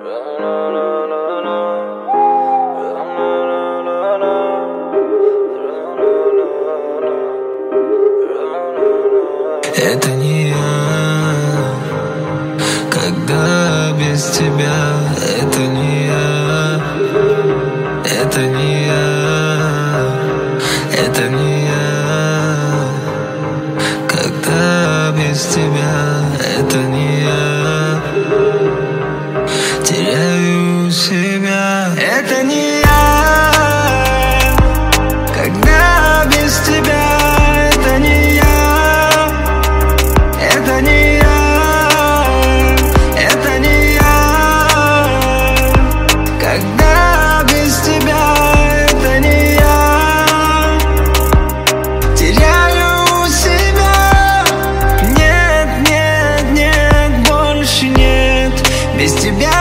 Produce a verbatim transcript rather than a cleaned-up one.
Это не я, когда без тебя. Это не я, это не я, это не я, когда без тебя. Это не я, теряю себя. Это не я, когда без тебя. Это не я. Это не я, это не я, когда без тебя. Это не я, теряю себя. Нет, нет, нет, больше нет, без тебя.